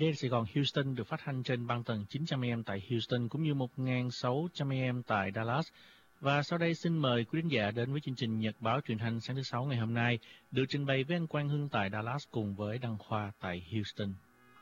KBS Sài Gòn Houston được phát thanh trên băng tần 900 AM tại Houston cũng như 1600 AM tại Dallas. Và sau đây xin mời quý thính giả đến với chương trình Nhật báo truyền thanh sáng thứ Sáu ngày hôm nay, được trình bày với anh Quang Hưng tại Dallas cùng với Đăng Khoa tại Houston.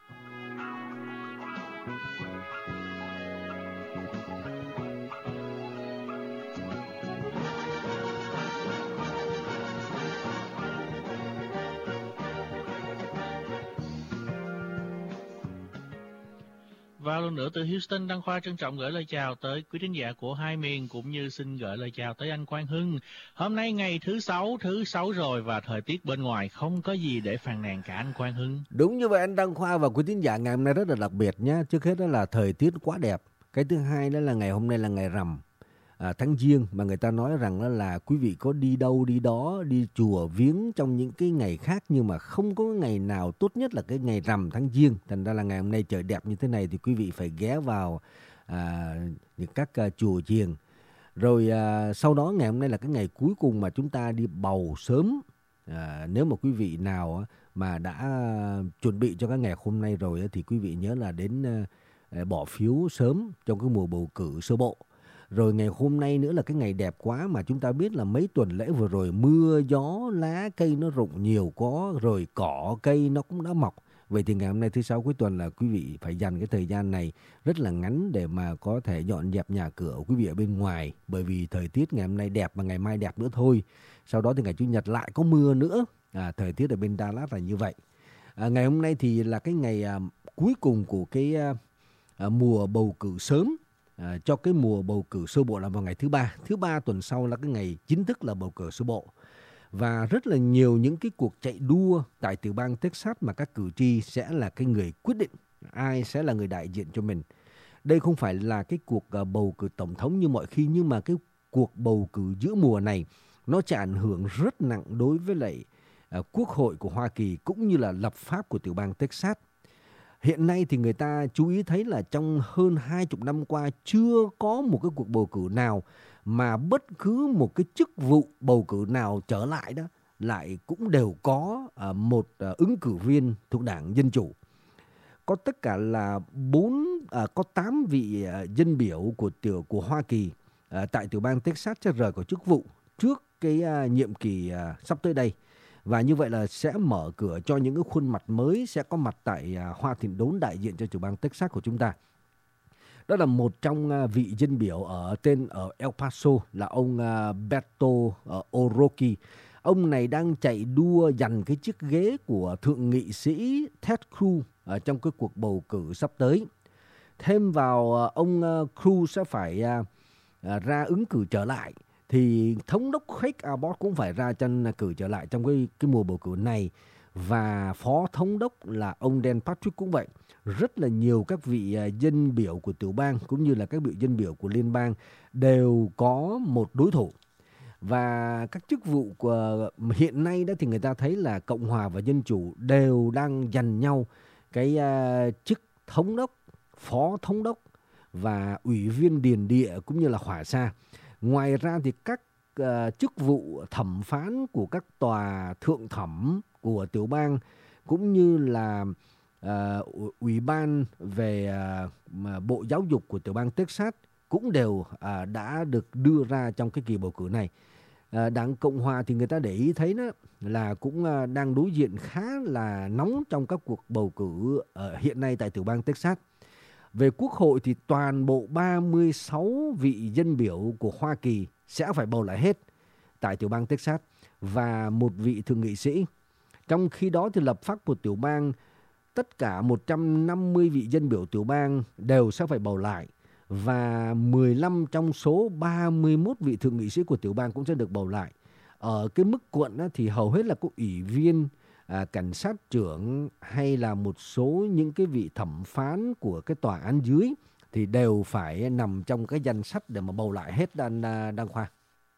Và lần nữa từ Houston, Đăng Khoa trân trọng gửi lời chào tới quý thính giả của hai miền, cũng như xin gửi lời chào tới anh Quang Hưng. Hôm nay ngày thứ sáu rồi và thời tiết bên ngoài không có gì để phàn nàn cả anh Quang Hưng. Đúng như vậy anh Đăng Khoa và quý thính giả, ngày hôm nay rất là đặc biệt nhé. Trước hết đó là thời tiết quá đẹp. Cái thứ hai đó là ngày hôm nay là ngày rằm tháng Giêng, mà người ta nói rằng đó là quý vị có đi đâu đi đó, đi chùa viếng trong những cái ngày khác, nhưng mà không có ngày nào tốt nhất là cái ngày rằm tháng Giêng. Thành ra là ngày hôm nay trời đẹp như thế này thì quý vị phải ghé vào những các chùa chiền. Rồi sau đó ngày hôm nay là cái ngày cuối cùng mà chúng ta đi bầu sớm. Nếu mà quý vị nào mà đã chuẩn bị cho cái ngày hôm nay rồi thì quý vị nhớ là đến bỏ phiếu sớm trong cái mùa bầu cử sơ bộ. Rồi ngày hôm nay nữa là cái ngày đẹp quá, mà chúng ta biết là mấy tuần lễ vừa rồi mưa gió, lá cây nó rụng nhiều có, rồi cỏ cây nó cũng đã mọc. Vậy thì ngày hôm nay thứ Sáu cuối tuần là quý vị phải dành cái thời gian này rất là ngắn để mà có thể dọn dẹp nhà cửa của quý vị ở bên ngoài. Bởi vì thời tiết ngày hôm nay đẹp và ngày mai đẹp nữa thôi. Sau đó thì ngày Chủ nhật lại có mưa nữa. Thời tiết ở bên Dallas là như vậy. Ngày hôm nay thì là cái ngày cuối cùng của cái mùa bầu cử sớm. Cho cái mùa bầu cử sơ bộ là vào ngày thứ ba. Thứ ba tuần sau là cái ngày chính thức là bầu cử sơ bộ. Và rất là nhiều những cái cuộc chạy đua tại tiểu bang Texas mà các cử tri sẽ là cái người quyết định ai sẽ là người đại diện cho mình. Đây không phải là cái cuộc bầu cử tổng thống như mọi khi, nhưng mà cái cuộc bầu cử giữa mùa này nó sẽ ảnh hưởng rất nặng đối với lại Quốc hội của Hoa Kỳ cũng như là lập pháp của tiểu bang Texas. Hiện nay thì người ta chú ý thấy là trong hơn 20 năm qua chưa có một cái cuộc bầu cử nào mà bất cứ một cái chức vụ bầu cử nào trở lại đó lại cũng đều có một ứng cử viên thuộc đảng Dân Chủ. Có tất cả là 8 vị dân biểu của Hoa Kỳ tại tiểu bang Texas sẽ rời khỏi chức vụ trước cái nhiệm kỳ sắp tới đây. Và như vậy là sẽ mở cửa cho những cái khuôn mặt mới sẽ có mặt tại Hoa Thịnh Đốn đại diện cho tiểu bang Texas của chúng ta. Đó là một trong vị dân biểu ở El Paso là ông Beto O'Rourke. Ông này đang chạy đua giành cái chiếc ghế của thượng nghị sĩ Ted Cruz ở trong cái cuộc bầu cử sắp tới. Thêm vào ông Cruz sẽ phải ra ứng cử trở lại, thì thống đốc Greg Abbott cũng phải ra tranh cử trở lại trong cái mùa bầu cử này. Và phó thống đốc là ông Dan Patrick cũng vậy. Rất là nhiều các vị dân biểu của tiểu bang cũng như là các vị dân biểu của liên bang đều có một đối thủ. Và các chức vụ của hiện nay đó thì người ta thấy là Cộng hòa và Dân Chủ đều đang giành nhau cái chức thống đốc, phó thống đốc và ủy viên điền địa cũng như là hỏa xa. Ngoài ra thì các chức vụ thẩm phán của các tòa thượng thẩm của tiểu bang cũng như là ủy ban về bộ giáo dục của tiểu bang Texas cũng đều đã được đưa ra trong cái kỳ bầu cử này. Đảng Cộng hòa thì người ta để ý thấy đó là cũng đang đối diện khá là nóng trong các cuộc bầu cử hiện nay tại tiểu bang Texas. Về Quốc hội thì toàn bộ 36 vị dân biểu của Hoa Kỳ sẽ phải bầu lại hết tại tiểu bang Texas và một vị thượng nghị sĩ. Trong khi đó thì lập pháp của tiểu bang, tất cả 150 vị dân biểu tiểu bang đều sẽ phải bầu lại. Và 15 trong số 31 vị thượng nghị sĩ của tiểu bang cũng sẽ được bầu lại. Ở cái mức quận thì hầu hết là có ủy viên, cảnh sát trưởng hay là một số những cái vị thẩm phán của cái tòa án dưới thì đều phải nằm trong cái danh sách để mà bầu lại hết Đăng Khoa.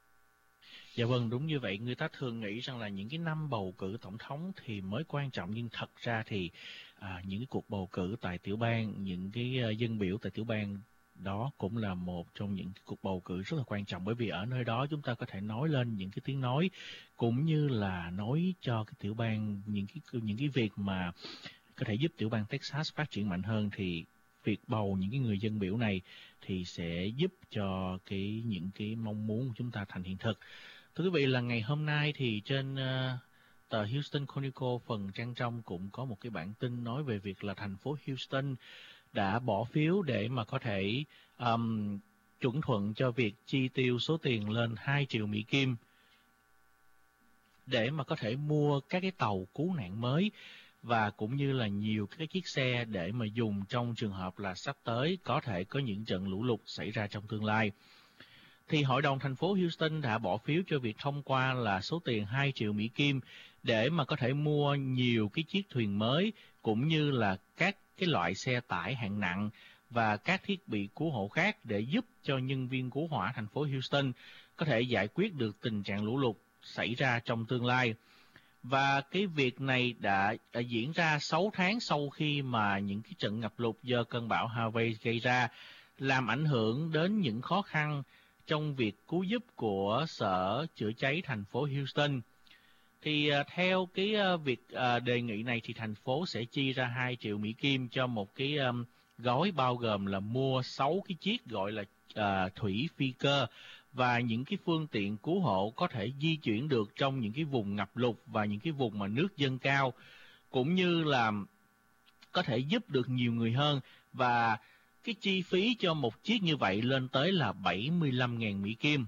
Dạ vâng, đúng như vậy. Người ta thường nghĩ rằng là những cái năm bầu cử tổng thống thì mới quan trọng, nhưng thật ra thì những cái cuộc bầu cử tại tiểu bang, những cái dân biểu tại tiểu bang đó cũng là một trong những cuộc bầu cử rất là quan trọng, bởi vì ở nơi đó chúng ta có thể nói lên những cái tiếng nói cũng như là nói cho cái tiểu bang những cái việc mà có thể giúp tiểu bang Texas phát triển mạnh hơn, thì việc bầu những cái người dân biểu này thì sẽ giúp cho những cái mong muốn của chúng ta thành hiện thực. Thưa quý vị, là ngày hôm nay thì trên tờ Houston Chronicle phần trang trong cũng có một cái bản tin nói về việc là thành phố Houston đã bỏ phiếu để mà có thể chuẩn thuận cho việc chi tiêu số tiền lên 2 triệu Mỹ Kim để mà có thể mua các cái tàu cứu nạn mới, và cũng như là nhiều cái chiếc xe để mà dùng trong trường hợp là sắp tới có thể có những trận lũ lụt xảy ra trong tương lai. Thì Hội đồng thành phố Houston đã bỏ phiếu cho việc thông qua là số tiền 2 triệu Mỹ Kim để mà có thể mua nhiều cái chiếc thuyền mới, cũng như là các cái loại xe tải hạng nặng và các thiết bị cứu hộ khác để giúp cho nhân viên cứu hỏa thành phố Houston có thể giải quyết được tình trạng lũ lụt xảy ra trong tương lai. Và cái việc này đã diễn ra 6 tháng sau khi mà những cái trận ngập lụt do cơn bão Harvey gây ra, làm ảnh hưởng đến những khó khăn trong việc cứu giúp của Sở Chữa cháy thành phố Houston. Thì theo cái việc đề nghị này thì thành phố sẽ chi ra 2 triệu Mỹ Kim cho một cái gói bao gồm là mua 6 cái chiếc gọi là thủy phi cơ và những cái phương tiện cứu hộ có thể di chuyển được trong những cái vùng ngập lụt và những cái vùng mà nước dâng cao, cũng như là có thể giúp được nhiều người hơn. Và cái chi phí cho một chiếc như vậy lên tới là 75.000 Mỹ Kim.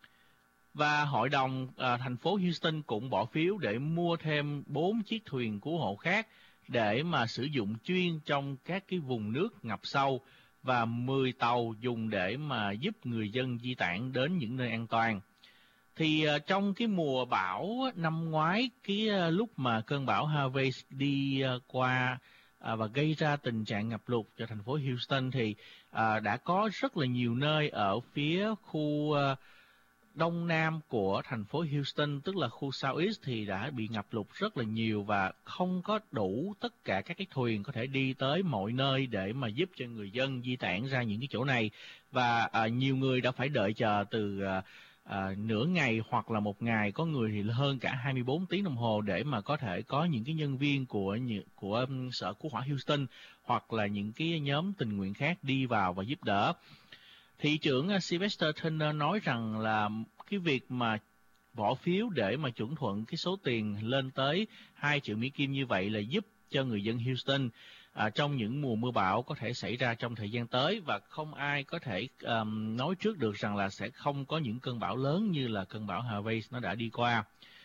Và Hội đồng thành phố Houston cũng bỏ phiếu để mua thêm 4 chiếc thuyền cứu hộ khác để mà sử dụng chuyên trong các cái vùng nước ngập sâu, và 10 tàu dùng để mà giúp người dân di tản đến những nơi an toàn. Thì trong cái mùa bão năm ngoái, cái lúc mà cơn bão Harvey đi qua và gây ra tình trạng ngập lụt cho thành phố Houston, thì đã có rất là nhiều nơi ở phía khu đông nam của thành phố Houston, tức là khu Southeast, thì đã bị ngập lụt rất là nhiều và không có đủ tất cả các cái thuyền có thể đi tới mọi nơi để mà giúp cho người dân di tản ra những cái chỗ này. Và nhiều người đã phải đợi chờ từ nửa ngày hoặc là một ngày, có người thì hơn cả 24 tiếng đồng hồ để mà có thể có những cái nhân viên của Sở Cứu hỏa Houston hoặc là những cái nhóm tình nguyện khác đi vào và giúp đỡ. Thị trưởng Sylvester Turner nói rằng là cái việc mà bỏ phiếu để mà chuẩn thuận cái số tiền lên tới 2 triệu Mỹ Kim như vậy là giúp cho người dân Houston trong những mùa mưa bão có thể xảy ra trong thời gian tới, và không ai có thể nói trước được rằng là sẽ không có những cơn bão lớn như là cơn bão Harvey nó đã đi qua.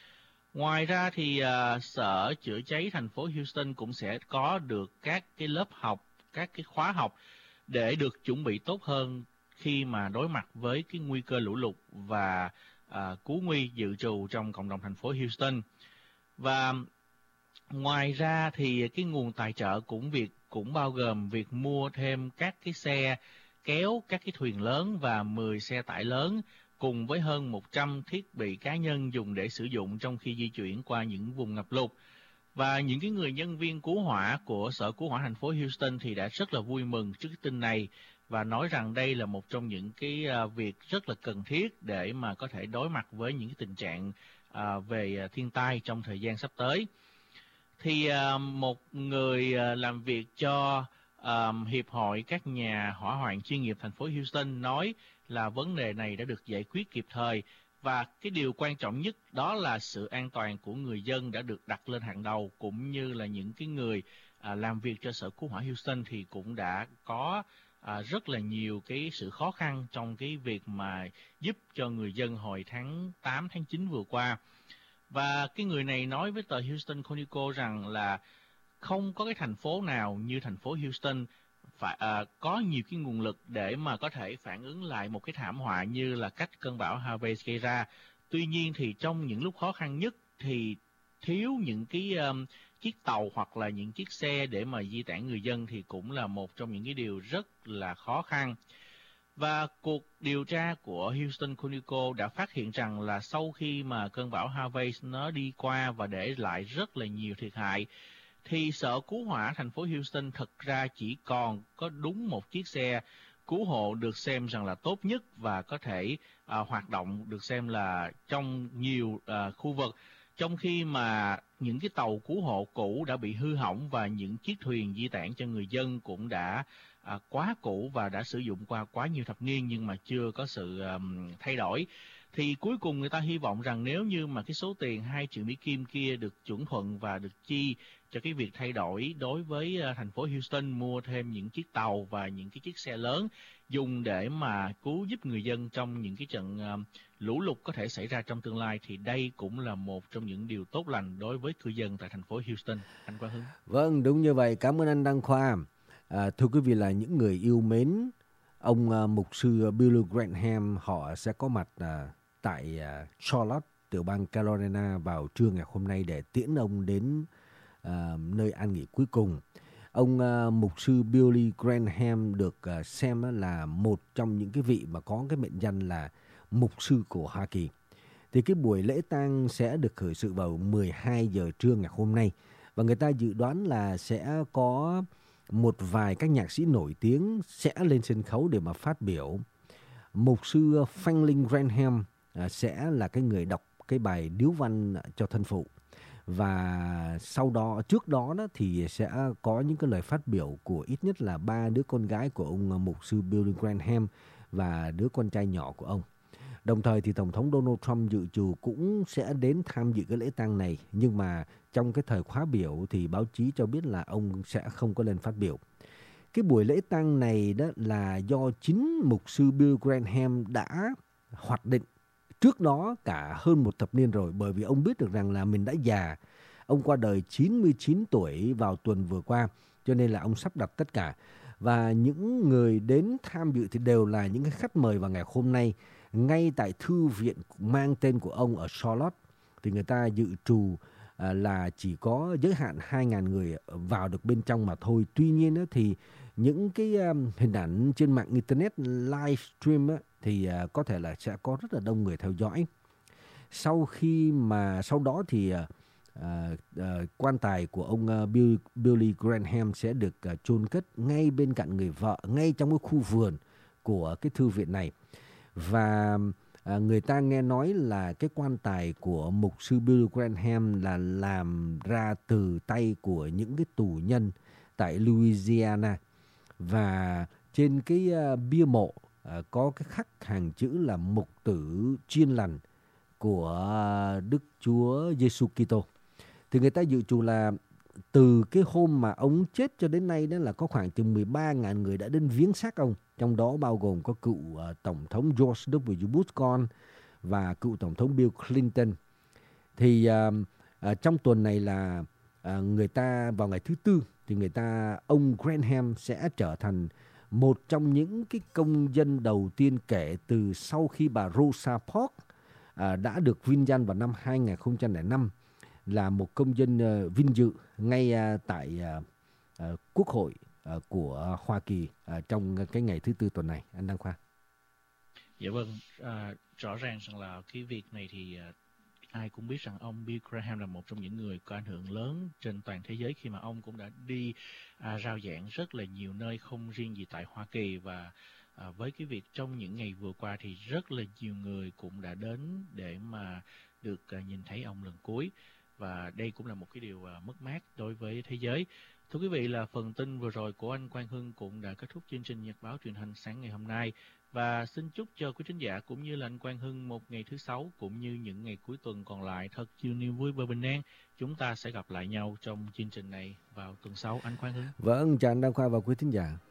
Ngoài ra thì Sở Chữa cháy thành phố Houston cũng sẽ có được các cái lớp học, các cái khóa học để được chuẩn bị tốt hơn khi mà đối mặt với cái nguy cơ lũ lụt và cứu nguy dự trù trong cộng đồng thành phố Houston. Và ngoài ra thì cái nguồn tài trợ cũng bao gồm việc mua thêm các cái xe kéo, các cái thuyền lớn và 10 xe tải lớn, cùng với hơn 100 thiết bị cá nhân dùng để sử dụng trong khi di chuyển qua những vùng ngập lụt. Và những cái người nhân viên cứu hỏa của Sở Cứu hỏa thành phố Houston thì đã rất là vui mừng trước cái tin này, và nói rằng đây là một trong những cái việc rất là cần thiết để mà có thể đối mặt với những cái tình trạng về thiên tai trong thời gian sắp tới. Thì một người làm việc cho Hiệp hội các nhà hỏa hoạn chuyên nghiệp thành phố Houston nói là vấn đề này đã được giải quyết kịp thời, và cái điều quan trọng nhất đó là sự an toàn của người dân đã được đặt lên hàng đầu, cũng như là những cái người làm việc cho Sở Cứu hỏa Houston thì cũng đã có rất là nhiều cái sự khó khăn trong cái việc mà giúp cho người dân hồi tháng 8, tháng 9 vừa qua. Và cái người này nói với tờ Houston Chronicle rằng là không có cái thành phố nào như thành phố Houston phải có nhiều cái nguồn lực để mà có thể phản ứng lại một cái thảm họa như là cách cơn bão Harvey gây ra. Tuy nhiên thì trong những lúc khó khăn nhất thì thiếu những cái chiếc tàu hoặc là những chiếc xe để mà di tản người dân thì cũng là một trong những cái điều rất là khó khăn. Và cuộc điều tra của Houston Chronicle đã phát hiện rằng là sau khi mà cơn bão Harvey nó đi qua và để lại rất là nhiều thiệt hại, thì Sở Cứu hỏa thành phố Houston thực ra chỉ còn có đúng một chiếc xe cứu hộ được xem rằng là tốt nhất và có thể hoạt động được xem là trong nhiều khu vực. Trong khi mà những cái tàu cứu hộ cũ đã bị hư hỏng và những chiếc thuyền di tản cho người dân cũng đã quá cũ và đã sử dụng qua quá nhiều thập niên nhưng mà chưa có sự thay đổi. Thì cuối cùng người ta hy vọng rằng nếu như mà cái số tiền 2 triệu Mỹ Kim kia được chuẩn thuận và được chi cho cái việc thay đổi đối với thành phố Houston mua thêm những chiếc tàu và những cái chiếc xe lớn dùng để mà cứu giúp người dân trong những cái trận lũ lụt có thể xảy ra trong tương lai, thì đây cũng là một trong những điều tốt lành đối với cư dân tại thành phố Houston. Anh Quang Hưng. Vâng, đúng như vậy. Cảm ơn anh Đăng Khoa. Thưa quý vị, là những người yêu mến, ông mục sư Billy Graham họ sẽ có mặt tại Charlotte, tiểu bang Carolina vào trưa ngày hôm nay để tiễn ông đến nơi an nghỉ cuối cùng. Ông mục sư Billy Graham được xem là một trong những cái vị mà có cái mệnh danh là mục sư của Hoa Kỳ. Thì cái buổi lễ tang sẽ được khởi sự vào 12 giờ trưa ngày hôm nay. Và người ta dự đoán là sẽ có một vài các nhạc sĩ nổi tiếng sẽ lên sân khấu để mà phát biểu. Mục sư Franklin Graham sẽ là cái người đọc cái bài điếu văn cho thân phụ. Và trước đó thì sẽ có những cái lời phát biểu của ít nhất là 3 đứa con gái của ông mục sư Billy Graham và đứa con trai nhỏ của ông. Đồng thời thì Tổng thống Donald Trump dự trù cũng sẽ đến tham dự cái lễ tang này. Nhưng mà trong cái thời khóa biểu thì báo chí cho biết là ông sẽ không có lên phát biểu. Cái buổi lễ tang này đó là do chính mục sư Bill Graham đã hoạch định trước đó cả hơn một thập niên rồi, bởi vì ông biết được rằng là mình đã già. Ông qua đời 99 tuổi vào tuần vừa qua, cho nên là ông sắp đặt tất cả. Và những người đến tham dự thì đều là những cái khách mời vào ngày hôm nay. Ngay tại thư viện mang tên của ông ở Charlotte thì người ta dự trù là chỉ có giới hạn 2.000 người vào được bên trong mà thôi. Tuy nhiên thì những cái hình ảnh trên mạng internet livestream thì có thể là sẽ có rất là đông người theo dõi. Sau đó thì quan tài của ông Billy Graham sẽ được chôn cất ngay bên cạnh người vợ, ngay trong cái khu vườn của cái thư viện này. Và người ta nghe nói là cái quan tài của mục sư Billy Graham là làm ra từ tay của những cái tù nhân tại Louisiana. Và trên cái bia mộ có cái khắc hàng chữ là mục tử chiên lành của Đức Chúa Giêsu Kitô. Thì người ta dự trù là từ cái hôm mà ông chết cho đến nay đó là có khoảng chừng 13.000 người đã đến viếng xác ông. Trong đó bao gồm có cựu Tổng thống George W. Bush con và cựu Tổng thống Bill Clinton. Thì trong tuần này là người ta vào ngày thứ Tư thì ông Graham sẽ trở thành một trong những cái công dân đầu tiên kể từ sau khi bà Rosa Parks đã được vinh danh vào năm 2005 là một công dân vinh dự ngay tại Quốc hội của Hoa Kỳ trong cái ngày thứ Tư tuần này. Anh Đăng Khoa. Dạ vâng, rõ ràng rằng là cái việc này thì ai cũng biết rằng ông Bill Graham là một trong những người có ảnh hưởng lớn trên toàn thế giới, khi mà ông cũng đã đi rao giảng rất là nhiều nơi, không riêng gì tại Hoa Kỳ. Và với cái việc trong những ngày vừa qua thì rất là nhiều người cũng đã đến để mà được nhìn thấy ông lần cuối. Và đây cũng là một cái điều mất mát đối với thế giới. Thưa quý vị, là phần tin vừa rồi của anh Quang Hưng cũng đã kết thúc chương trình Nhật báo truyền hình sáng ngày hôm nay. Và xin chúc cho quý thính giả cũng như là anh Quang Hưng một ngày thứ Sáu cũng như những ngày cuối tuần còn lại thật nhiều niềm vui và bình an. Chúng ta sẽ gặp lại nhau trong chương trình này vào tuần sau, anh Quang Hưng. Vâng, chào anh Đăng Khoa và quý thính giả.